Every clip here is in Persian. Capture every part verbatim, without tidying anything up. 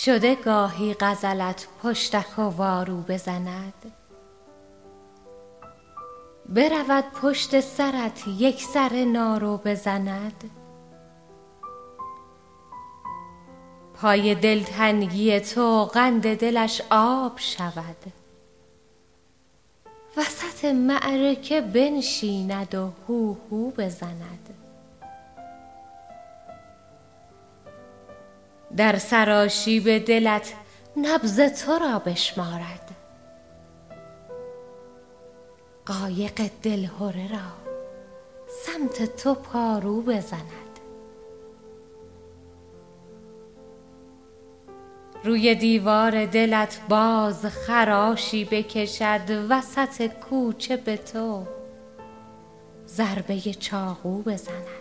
شده گاهی غزلت پشتک و وارو بزند، برود پشت سرت یک سر نارو بزند. پای دلتنگی تو قند دلش آب شود، وسط معرکه بنشیند و هو هو بزند. در سراشیب دلت نبض تو را بشمارد، قایق دلهره را سمت تو پارو بزند. روی دیوار دلت باز خراشی بکشد، وسط کوچه به تو ضربه چاقو بزند.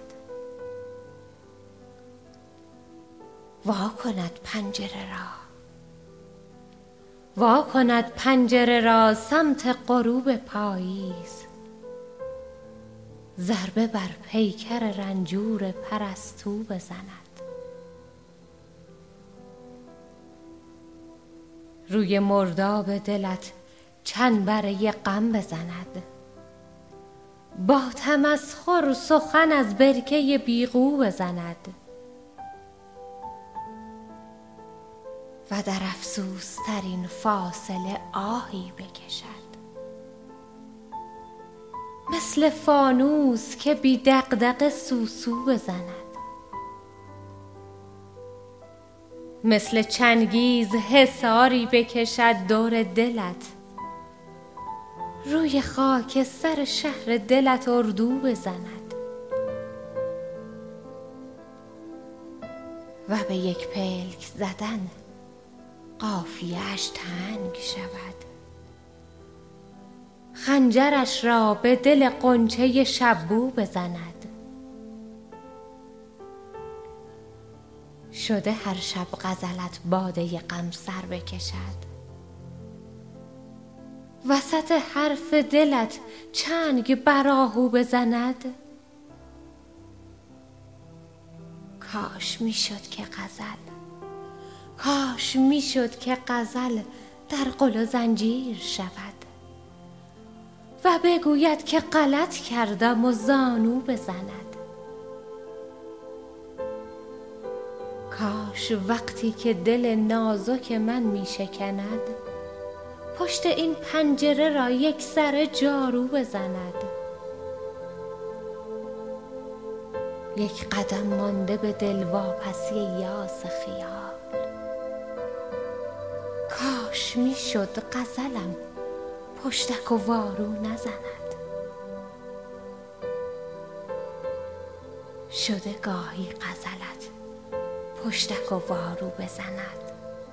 وا کند پنجره را وا کند پنجره را سمت غروب پاییز، ضربه بر پیکر رنجور پرستو بزند. روی مرداب دلت چنبره غم بزند، با تمسخر سخن از برکه بیغو بزند. و در افسوس ترین فاصله آهی بکشد، مثل فانوس که بی دغدغه سوسو بزند. مثل چنگیز حصاری بکشد دور دلت، روی خاک سر شهر دلت اردو بزند. و به یک پلک زدن قافیه‌اش تنگ شود، خنجرش را به دل غنچه شبو بزند. شده هر شب غزلت باده غم سر بکشد، وسط حرف دلت چنگ بر آهو بزند. کاش میشد که غزل کاش میشد که غزل در قل و زنجیر شود، و بگوید که غلط کردم و زانو بزند. کاش وقتی که دل نازک من میشکند، پشت این پنجره را یک سر جارو بزند. یک قدم مانده به دل واپسی یاس خیال، کاش میشد غزلم پشتک و وارو نزند. شده گاهی غزلت پشتک و وارو بزند.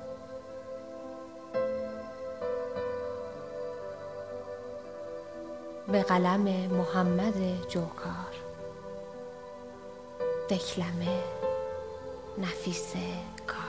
به قلم محمد جوکار، دکلمه نفیسه کار.